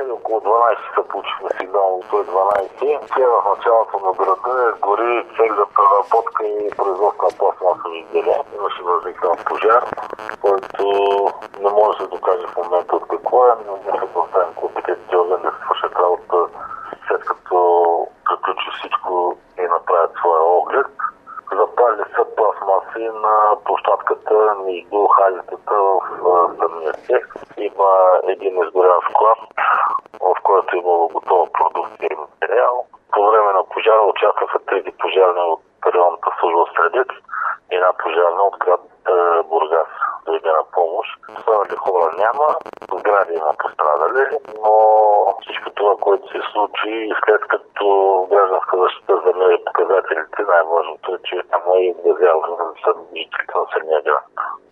около 12 часа получихме сигнал от 112. Тя в началото на града гори цех за преработка и производство на пластмасови изделия. Имаше възникнал пожар, който не може да се докаже в момента от какво е, но не се поставим компетентни органи да се свършат работа, след като приключи всичко и направят своя оглед. Запали са пластмаси на площадката между халетата в самия цех. Има един изгорян склад, в който е имало готова продукция и материал. По време на пожара участваха 3 пожарни от районната служба Средец и една пожарна от град Бургас. Дойде на помощ. Останали хора няма, сгради има пострадали, но всичко това, което се случи, след като гражданска защита замери показателите, най-важното е, че няма и изразяване на жителите на самия град.